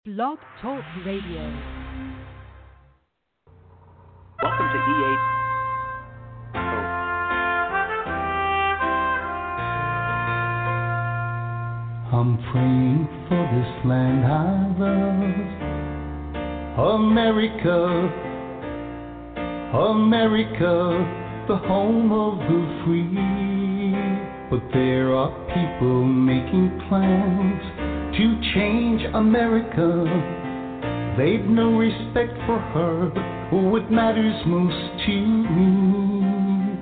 Blog Talk Radio. Welcome to EA. I'm praying for this land I love, America, America, the home of the free. But there are people making plans to change America. They've no respect for her or what matters most to me.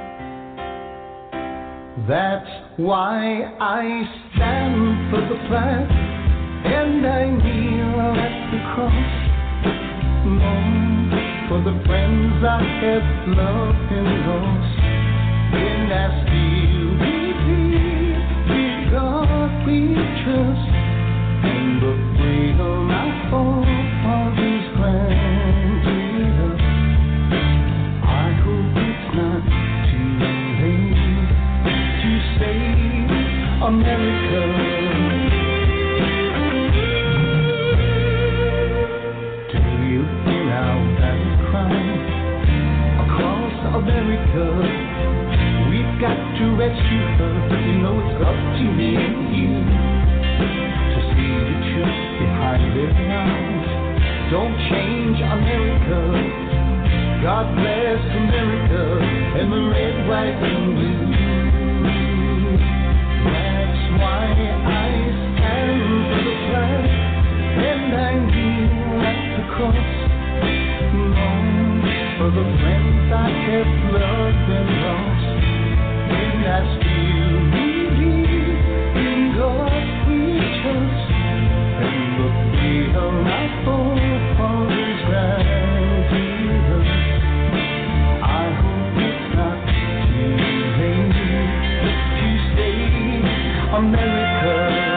That's why I stand for the flag and I kneel at the cross. Long for the friends I have loved and lost. And I still believe in God we trust. And the freedom our forefathers granted us. I hope it's not too late to save America. Do you hear our battle cry across America? We've got to rescue her. You know it's up to me and you to see the truth behind their eyes. Don't change America. God bless America and the red, white, and blue. That's why I stand for the flag and I kneel at the cross. Long for the friends I have loved and lost. And I still believe in God we trust. And the freedom our forefathers granted us. I hope it's not too late to save America.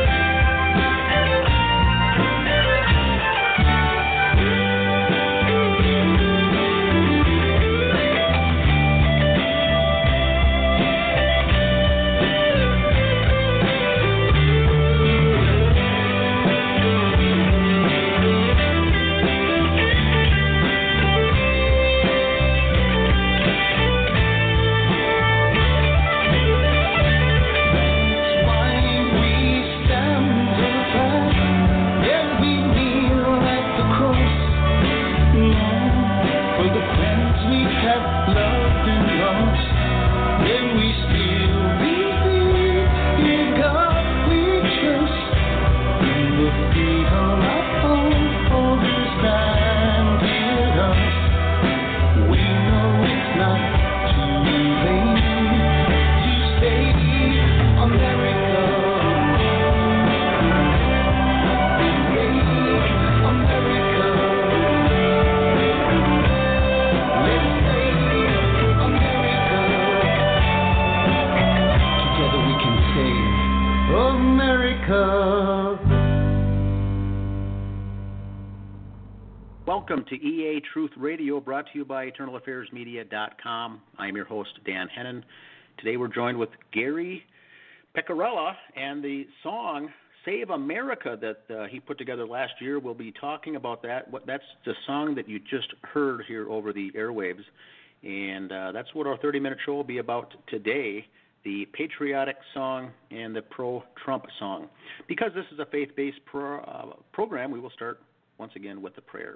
Welcome to EA Truth Radio, brought to you by EternalAffairsMedia.com. I am your host, Dan Hennon. Today we're joined with Gary Pecorella, and the song Save America that he put together last year. We'll be talking about that. That's the song that you just heard here over the airwaves, and that's what our 30-minute show will be about today, the patriotic song and the pro-Trump song. Because this is a faith-based program, we will start once again with a prayer.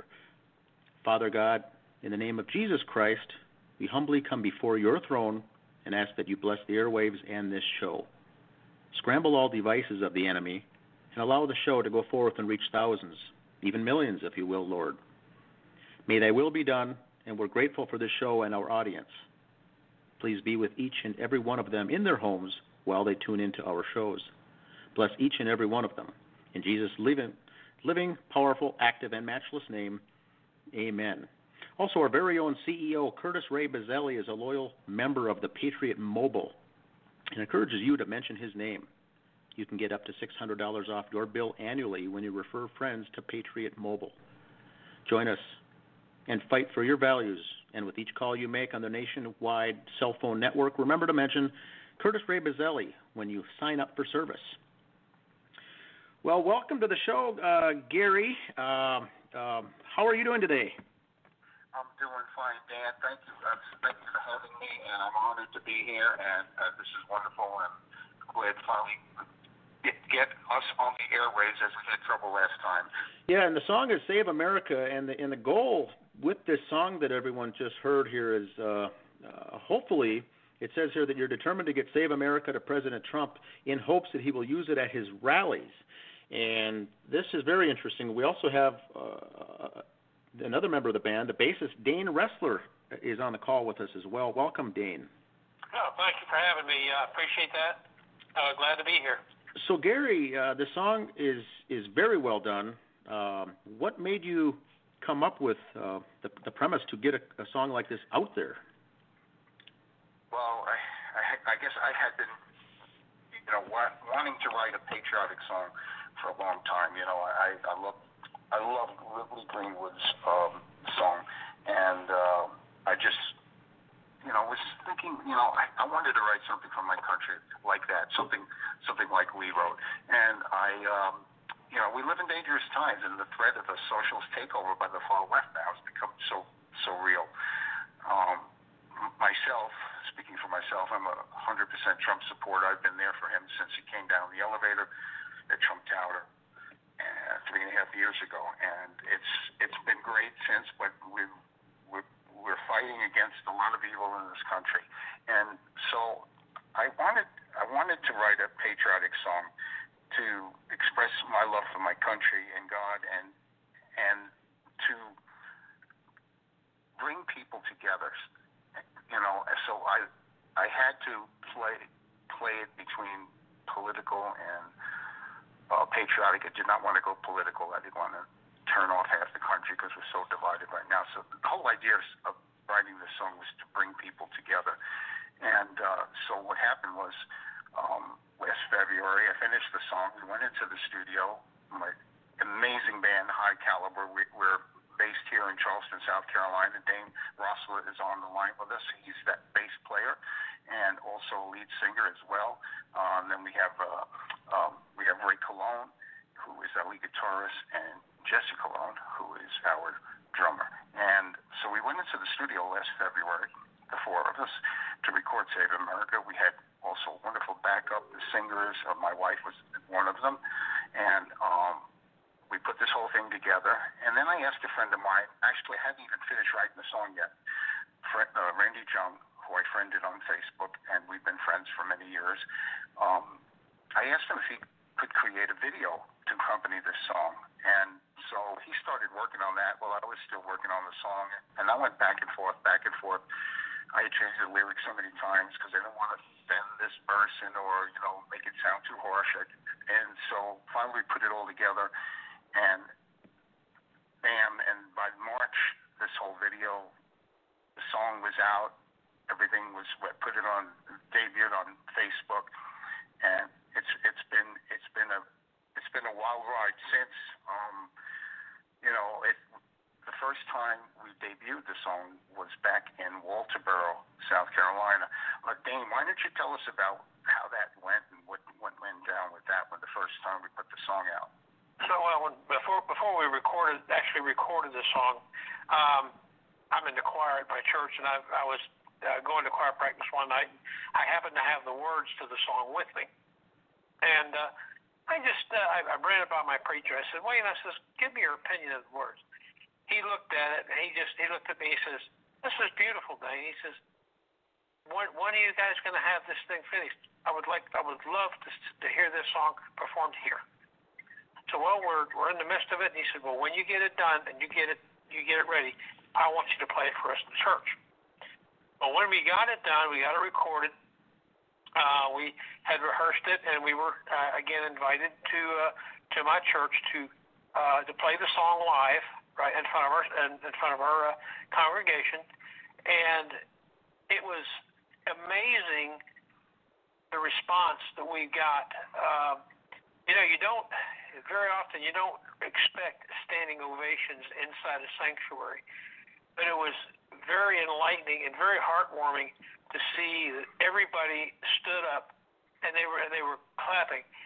Father God, in the name of Jesus Christ, we humbly come before your throne and ask that you bless the airwaves and this show. Scramble all devices of the enemy and allow the show to go forth and reach thousands, even millions, if you will, Lord. May thy will be done, and we're grateful for this show and our audience. Please be with each and every one of them in their homes while they tune into our shows. Bless each and every one of them. In Jesus' living, powerful, active, and matchless name, amen. Also, our very own CEO, Curtis Ray Bazzelli, is a loyal member of the Patriot Mobile and encourages you to mention his name. You can get up to $600 off your bill annually when you refer friends to Patriot Mobile. Join us and fight for your values. And with each call you make on the nationwide cell phone network, remember to mention Curtis Ray Bazzelli when you sign up for service. Well, welcome to the show, Gary. How are you doing today? I'm doing fine, Dan. Thank you. Thank you for having me, and I'm honored to be here. And this is wonderful, and glad to finally get us on the airwaves as we had trouble last time. Yeah, and the song is "Save America," and the goal with this song that everyone just heard here is hopefully. It says here that you're determined to get Save America to President Trump in hopes that he will use it at his rallies. And this is very interesting. We also have another member of the band, the bassist Dane Ressler, is on the call with us as well. Welcome, Dane. Oh, thank you for having me. I appreciate that. Glad to be here. So, Gary, the song is very well done. What made you come up with the premise to get a song like this out there? Well, I guess I had been, wanting to write a patriotic song for a long time. I love Ridley Greenwood's song, and I just, was thinking, I wanted to write something from my country like that, something like Lee wrote, and we live in dangerous times, and the threat of a socialist takeover by the far left now has become so real. Speaking for myself, I'm a 100% Trump supporter. I've been there for him since he came down the elevator at Trump Tower 3.5 years ago, and it's been great since. But we're fighting against a lot of evil in this country, and so I wanted to write a patriotic song to express my love for my country and God, and to bring people together. So I had to play it between political and patriotic. I did not want to go political. I didn't want to turn off half the country because we're so divided right now. So the whole idea of writing this song was to bring people together. And so what happened was last February, I finished the song. We went into the studio. My amazing band, High Caliber. We're based here in Charleston, South Carolina. Dane Ressler is on the line with us. He's that bass player and also lead singer as well. Then we have Ray Colon, who is our lead guitarist, and Jesse Colon, who is our drummer. And so we went into the studio last February, the four of us, to record Save America. We had also wonderful backup. The singers, my wife was one of them, and we put this whole thing together, and then I asked a friend of mine, actually I hadn't even finished writing the song yet, Randy Jung, who I friended on Facebook, and we've been friends for many years. I asked him if he could create a video to accompany this song, and so he started working on that while I was still working on the song, and I went back and forth. I had changed the lyrics so many times because I didn't want to offend this person or, make it sound too harsh, and so finally we put it all together. And bam, and by March, this whole video, the song was out, everything was debuted on Facebook, and it's been a wild ride since. The first time we debuted the song was back in Walterboro, South Carolina. Dane, why don't you tell us about how that went and what went down with that when the first time we put the song out? So, before we recorded the song, I'm in the choir at my church, and I was going to choir practice one night. I happened to have the words to the song with me, and I ran it by my preacher. I said, Wayne, give me your opinion of the words. He looked at it, and he looked at me. He says, "This is beautiful, Dane." He says, "When are you guys going to have this thing finished? I would love to hear this song performed here." So, we're in the midst of it, and he said, "Well, when you get it done and you get it ready, I want you to play it for us in church." Well, when we got it done, we got it recorded. We had rehearsed it, and we were again invited to my church to play the song live, right in front of our congregation, and it was amazing the response that we got. Very often you don't expect standing ovations inside a sanctuary, but it was very enlightening and very heartwarming to see that everybody stood up and they were clapping.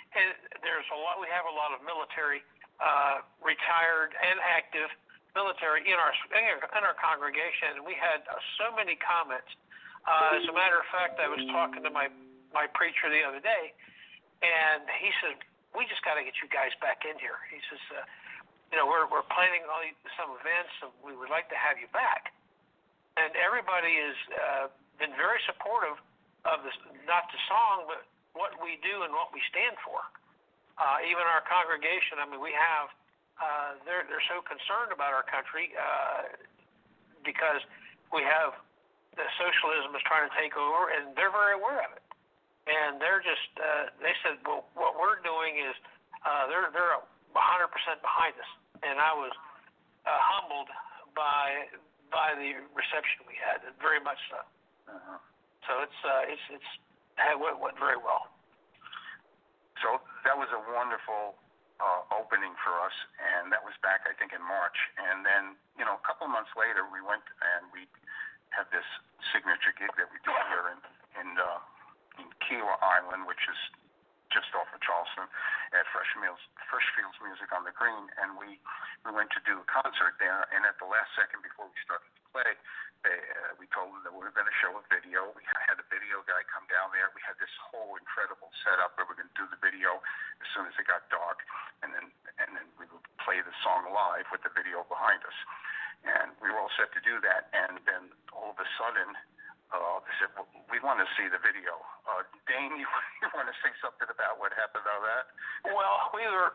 and there's a lot. We have a lot of military, retired and active military in our congregation, and we had so many comments. As a matter of fact, I was talking to my preacher the other day, and he said, "We just got to get you guys back in here." He says, we're planning some events, and we would like to have you back. And everybody has been very supportive of this, not the song, but what we do and what we stand for. Even our congregation, I mean, we have, they're so concerned about our country because we have the socialism is trying to take over, and they're very aware of it. And they're just, they said, well, what we're doing is, they're 100% behind us. And I was humbled by the reception we had, very much so. Uh-huh. So it went very well. So that was a wonderful opening for us, and that was back, I think, in March. And then, a couple of months later, we went and we had this signature gig that we did here in Kiowa Island, which is just off of Charleston, at Freshfields Music on the Green, and we went to do a concert there. And at the last second before we started to play, we told them that we were going to show a video. We had a video guy come down there. We had this whole incredible setup where we were going to do the video as soon as it got dark, and then we would play the song live with the video behind us. And we were all set to do that, and then all of a sudden, they said, well, we want to see the video. Dane, you want to say something about what happened on that? Well, we were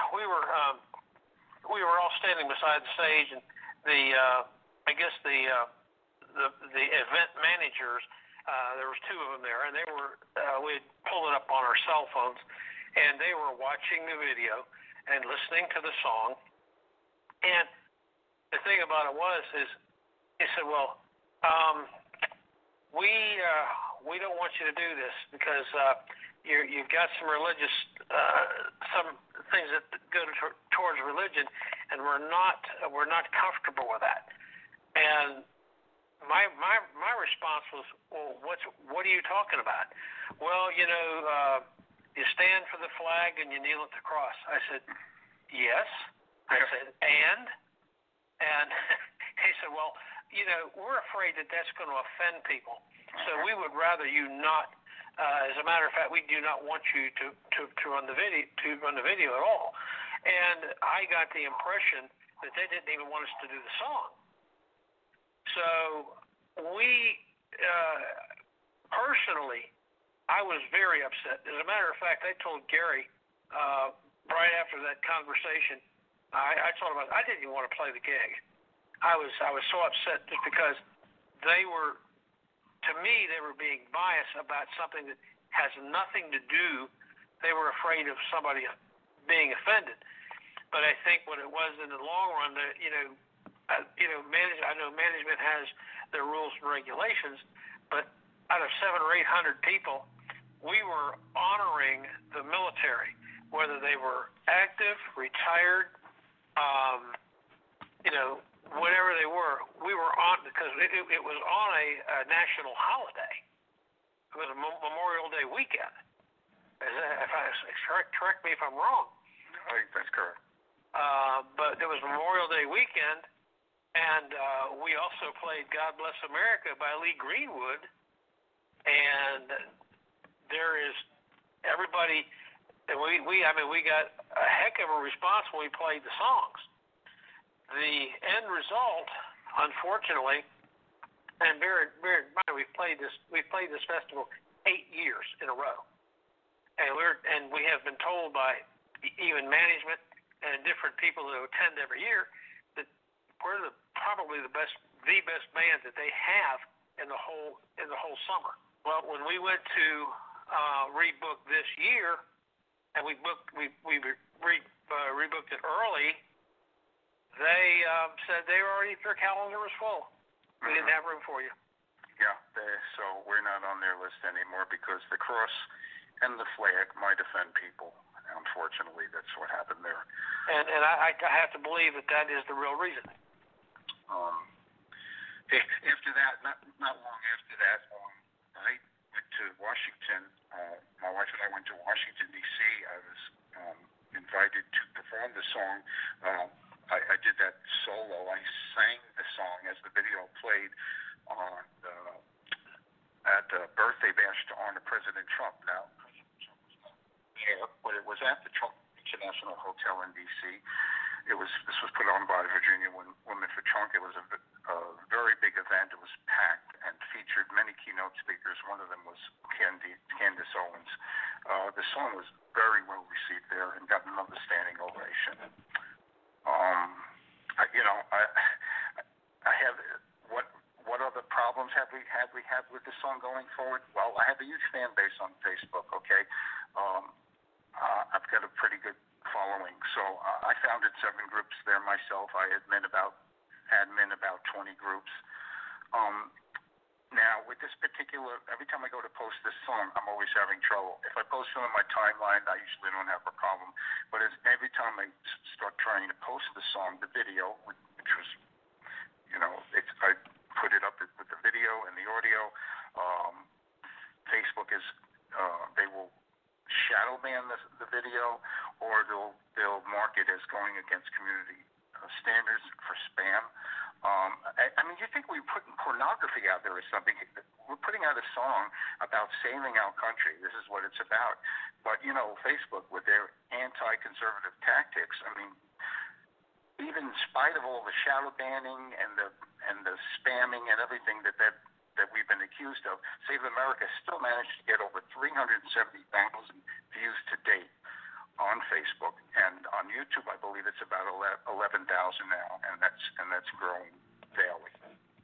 all standing beside the stage, and the event managers, there was two of them there, and they were we had pulled it up on our cell phones, and they were watching the video and listening to the song. And the thing about it is he said, well, we don't want you to do this because you've got some religious some things that go towards religion, and we're not comfortable with that. And my response was, well, what are you talking about? Well, you stand for the flag and you kneel at the cross. I said, yes. I said, and he said, well, we're afraid that that's going to offend people. So we would rather you not. As a matter of fact, we do not want you to run the video at all. And I got the impression that they didn't even want us to do the song. So we, personally, I was very upset. As a matter of fact, I told Gary right after that conversation. I told him I didn't even want to play the gig. I was so upset just because they were. To me, they were being biased about something that has nothing to do. They were afraid of somebody being offended. But I think what it was in the long run, I know management has their rules and regulations, but out of 700 or 800 people, we were honoring the military, whether they were active, retired, whatever they were. We were on because it was on a national holiday. It was a Memorial Day weekend. Correct me if I'm wrong. I think that's correct. But it was Memorial Day weekend, and we also played "God Bless America" by Lee Greenwood, and there is everybody. We got a heck of a response when we played the songs. The end result, unfortunately, and bear in mind, we've played this festival 8 years in a row, and we have been told by even management and different people who attend every year that we're probably the best band that they have in the whole summer. Well, when we went to rebook this year, and we rebooked it early. They said their calendar was full. We didn't have room for you. Yeah, so we're not on their list anymore because the cross and the flag might offend people. Unfortunately, that's what happened there. And I have to believe that is the real reason. After that, not long after that, went to Washington. My wife and I went to Washington, D.C. I was invited to perform the song. I did that solo. I sang the song as the video played on at the birthday bash to honor President Trump. Now, yeah, but it was at the Trump International Hotel in D.C. This was put on by Virginia Women for Trump. It was a very big event. It was packed and featured many keynote speakers. One of them was Candace Owens. The song was very well received there and got another standing ovation. I have what other problems have we had with this song going forward? Well, I have a huge fan base on Facebook. Okay, I've got a pretty good following. So I founded 7 groups there myself. I admin about 20 groups. Now, with this particular, every time I go to post this song, I'm always having trouble. If I post it on my timeline, I usually don't have a problem. But every time I start trying to post the song, the video, which was, I put it up with the video and the audio. Facebook is, they will shadow ban the video, or they'll mark it as going against community standards for spam. I mean, you think we're putting pornography out there or something? We're putting out a song about saving our country. This is what it's about. But Facebook with their anti-conservative tactics. I mean, even in spite of all the shadow banning and the spamming and everything that we've been accused of, Save America still managed to get over 370,000 views to date on Facebook, and on YouTube, I believe it's about 11,000 now, and that's growing daily.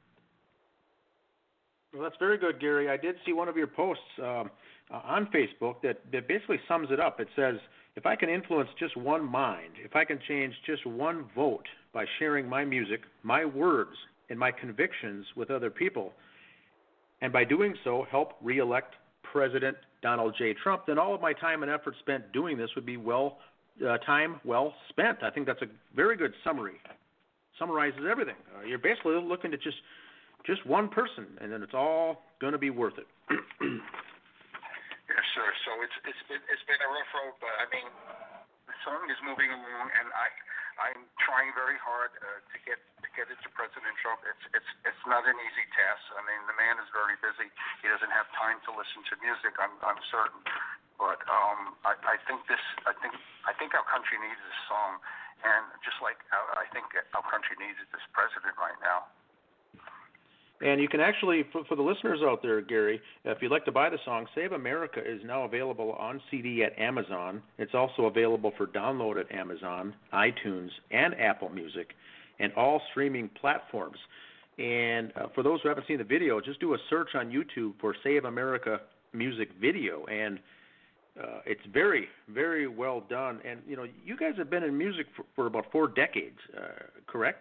Well, that's very good, Gary. I did see one of your posts on Facebook that basically sums it up. It says, if I can influence just one mind, if I can change just one vote by sharing my music, my words, and my convictions with other people, and by doing so help re-elect President Donald J. Trump, then all of my time and effort spent doing this would be time well spent. I think that's a very good summary. Summarizes everything. You're basically looking at just one person, and then it's all going to be worth it. Yes, sir. So it's been a rough road, but I mean, the song is moving along, and I'm trying very hard to get it to President Trump. It's not an easy task. I mean, the man is very busy. He doesn't have time to listen to music. I'm certain, but I think our country needs this song, and just like I think our country needs this president right now. And you can actually, for the listeners out there, Gary, if you'd like to buy the song, Save America is now available on CD at Amazon. It's also available for download at Amazon, iTunes, and Apple Music, and all streaming platforms. And for those who haven't seen the video, just do a search on YouTube for Save America music video, and it's very, very well done. And, you guys have been in music for about 4 decades, correct?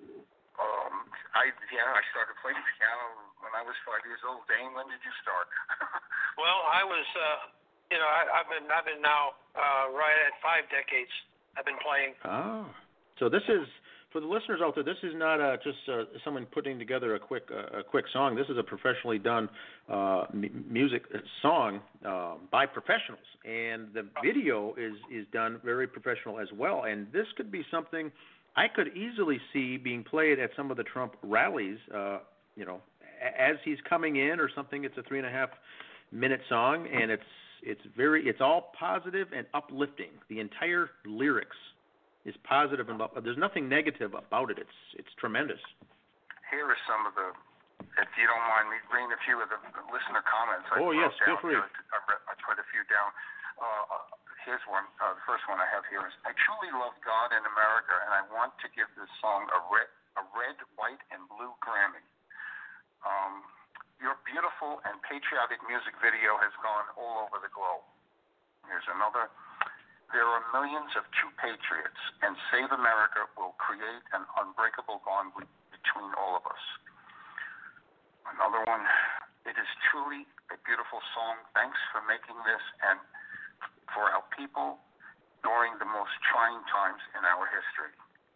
I started playing piano when I was 5 years old. Dane, when did you start? Well, I was, I've been now right at 5 decades. I've been playing. Oh, so this is, for the listeners out there, this is not just someone putting together a quick song. This is a professionally done music song by professionals, and the video is done very professional as well. And this could be something I could easily see being played at some of the Trump rallies, as he's coming in or something. It's a 3.5-minute song, and it's all positive and uplifting. The entire lyrics is positive, and there's nothing negative about it. It's tremendous. Here are some of the, if you don't mind me reading a few of the listener comments. Yes, feel free. I put a few down. Here's one. The first one I have here is, I truly love God and America, and I want to give this song a red, white, and blue Grammy. Your beautiful and patriotic music video has gone all over the globe. Here's another. There are millions of true patriots, and Save America will create an unbreakable bond between all of us. Another one. It is truly a beautiful song. Thanks for making this and for our people during the most trying times in our history.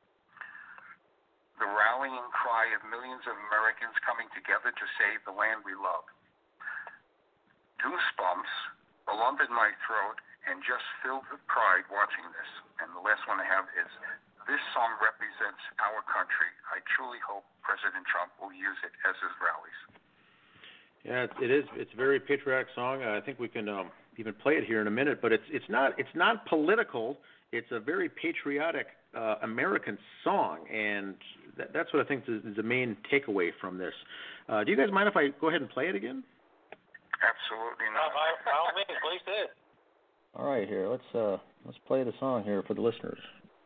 The rallying cry of millions of Americans coming together to save the land we love. goosebumps, a lump in my throat, and just filled with pride watching this. And the last one I have is, this song represents our country. I truly hope President Trump will use it as his rallies. Yeah, it is. It's a very patriotic song. I think we can even play it here in a minute. But it's not political. It's a very patriotic American song, and that's what I think is the main takeaway from this. Do you guys mind if I go ahead and play it again? Absolutely not. By all means, please do. All right, here. Let's play the song here for the listeners.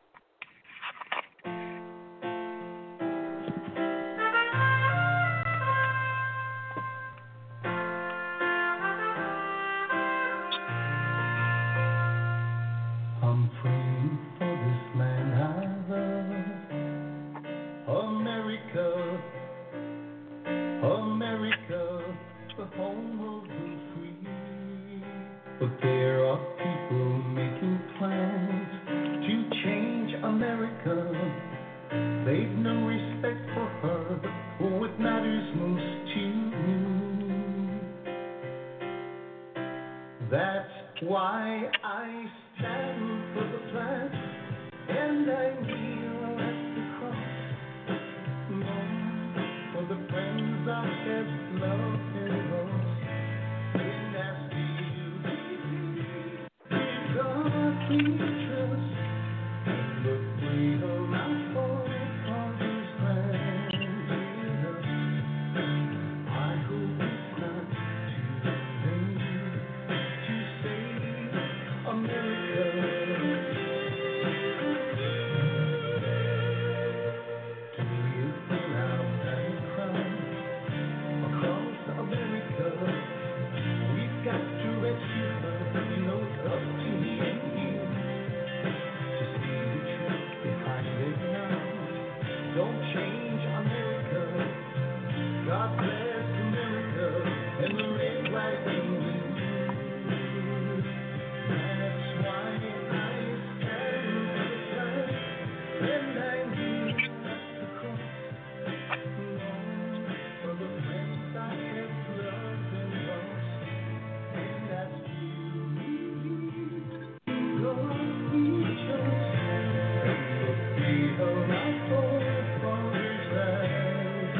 I'm praying for this land I love, America, America, the home of the free. But there are people making plans to change America. They've no respect for her or what matters most to me. That's why I stand for the flag and I kneel at the cross. Long for the friends I have loved and lost. And ask you, dear God, we trust the freedom I fought for this land. I hope it's not too late to save America. Do you feel how that cry across America? We've got to rescue her. You know it's up to me and you to see the truth behind it now. Don't change America. God bless America and the red, white, and blue. That's why I stand for the flag and I kneel at the cross. Long for the friends I have loved and lost. And that's you, God, we trust. And the freedom I fought for this land.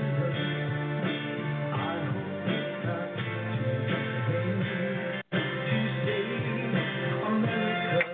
I hope it's not too late to save America.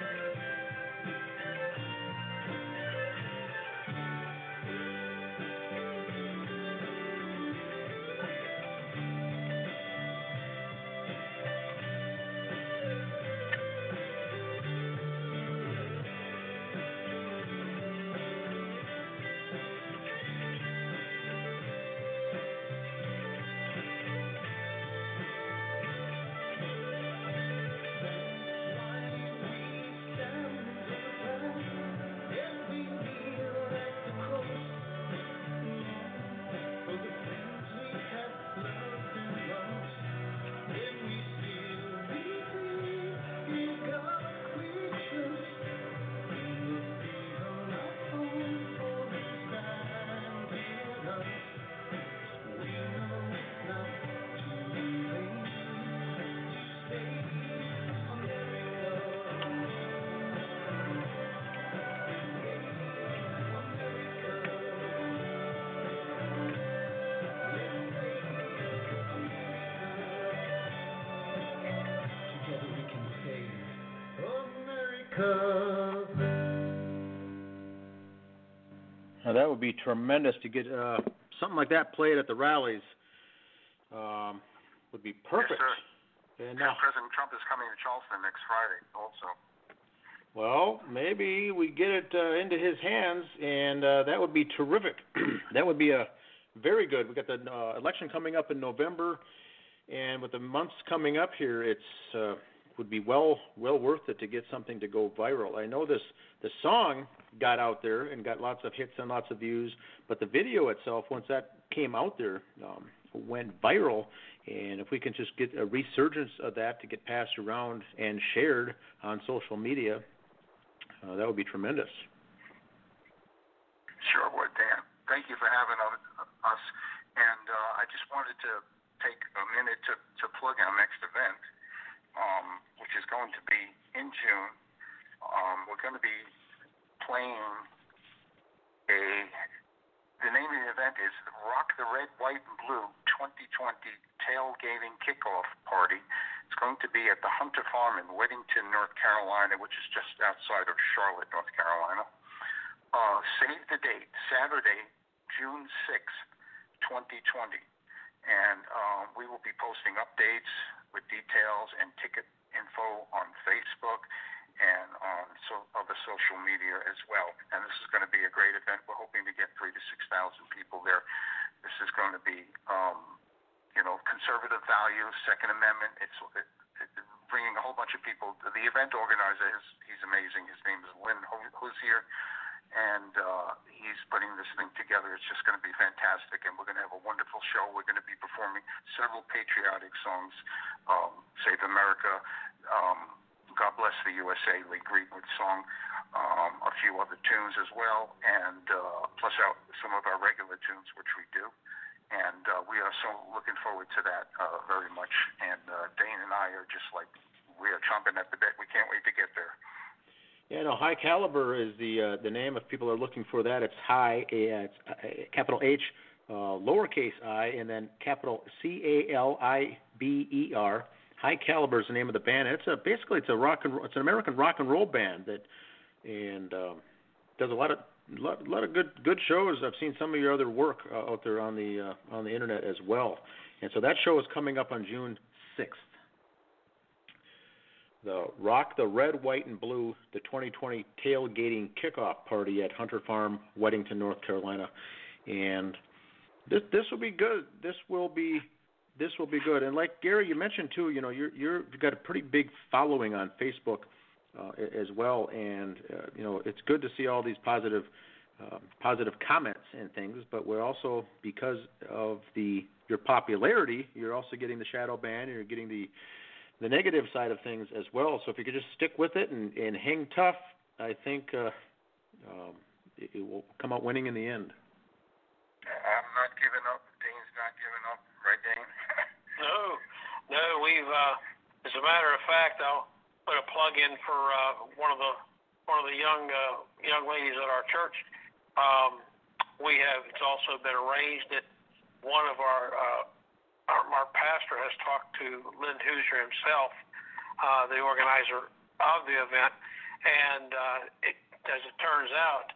Together we can save America. Now, that would be tremendous to get something like that played at the rallies. Would be perfect. Yes, sir. And President Trump is coming to Charleston next Friday also. well, maybe we get it into his hands, and that would be terrific. That would be a very good. We got the election coming up in November, and with the months coming up here, it's would be well worth it to get something to go viral. I know the song got out there and got lots of hits and lots of views, but the video itself, once that came out there, went viral. And if we can just get a resurgence of that to get passed around and shared on social media, that would be tremendous. Sure would, Dan. Thank you for having us. And I just wanted to take a minute to plug our next event, which is going to be in June. We're going to be playing the name of the event is Rock the Red, White, and Blue 2020 Tailgating Kickoff Party. It's going to be at the Hunter Farm in Weddington, North Carolina, which is just outside of Charlotte, North Carolina. Save the date, Saturday, June 6th, 2020. And we will be posting updates with details and ticket info on Facebook and on other social media as well. And this is going to be a great event. We're hoping to get 3,000 to 6,000 people there. This is going to be, conservative values, Second Amendment. It's bringing a whole bunch of people. The event organizer, he's amazing. His name is Lynn Hoosier, and he's putting this thing together. It's just going to be fantastic, and we're going to have a wonderful show. We're going to be performing several patriotic songs, Save America, God Bless the USA, Lee Greenwood song, a few other tunes as well, and plus out some of our regular tunes, which we do. And we are so looking forward to that very much. And Dane and I are just we are chomping at the bit. We can't wait to get there. Yeah, no, High Caliber is the name. If people are looking for that, it's High, it's capital H, lowercase I, and then capital CALIBER. High Caliber is the name of the band. It's an American rock and roll band that does a lot of good shows. I've seen some of your other work out there on the internet as well. And so that show is coming up on June 6th. The Rock the Red, White, and Blue, the 2020 Tailgating Kickoff Party at Hunter Farm, Weddington, North Carolina. And this will be good. This will be good. And like Gary, you mentioned too, you've got a pretty big following on Facebook as well, and it's good to see all these positive comments and things. But we're also, because of your popularity, you're also getting the shadow ban, and you're getting the negative side of things as well. So if you could just stick with it and hang tough, I think it will come out winning in the end. I'm not giving up. Dane's not giving up, right, Dane? No. We've, as a matter of fact, I'll put a plug in for one of the young ladies at our church. It's also been arranged that one of our pastor has talked to Lynn Hoosier himself, the organizer of the event, and as it turns out,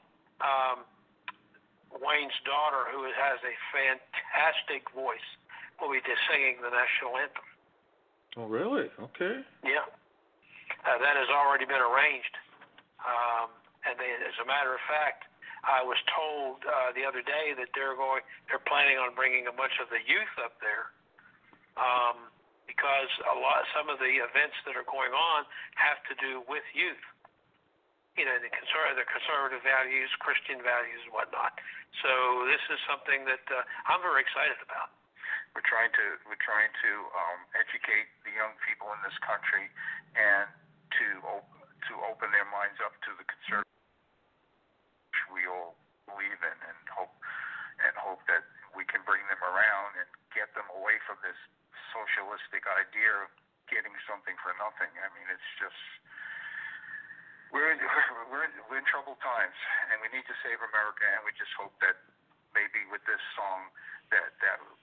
Wayne's daughter, who has a fantastic voice, will be singing the national anthem. Oh, really? Okay. Yeah. That has already been arranged. And as a matter of fact, I was told the other day that they're planning on bringing a bunch of the youth up there, because some of the events that are going on have to do with youth. The conservative values, Christian values, and whatnot. So this is something that I'm very excited about. We're trying to educate the young people in this country and to open their minds up to the conservative, which we all believe in, and hope that we can bring them around and get them away from this socialistic idea of getting something for nothing. I mean, it's just we're in troubled times, and we need to save America. And we just hope that maybe with this song that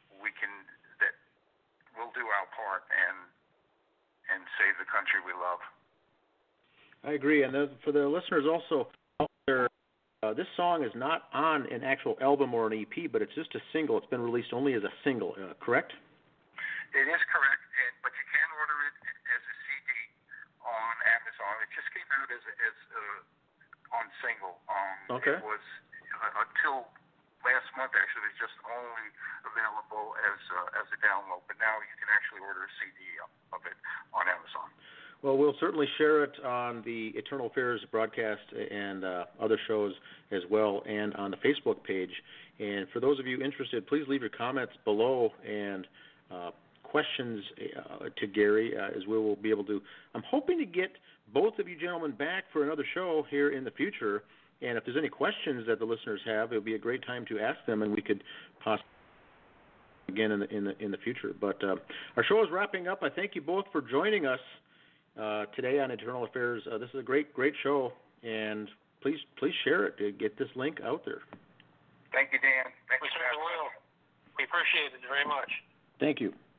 we'll do our part and save the country we love. I agree, and for the listeners also out there, this song is not on an actual album or an EP, but it's just a single. It's been released only as a single, correct? It is correct, but you can order it as a CD on Amazon. It just came out as on single. Okay. It was until last month, actually, it's just only available as a download, but now you can actually order a CD of it on Amazon. Well, we'll certainly share it on the Eternal Affairs broadcast and other shows as well, and on the Facebook page. And for those of you interested, please leave your comments below and questions to Gary, as we will be able to. I'm hoping to get both of you gentlemen back for another show here in the future. And if there's any questions that the listeners have, it would be a great time to ask them, and we could possibly again in the future. But our show is wrapping up. I thank you both for joining us today on Internal Affairs. This is a great show, and please share it to get this link out there. Thank you, Dan. We certainly will. We appreciate it very much. Thank you.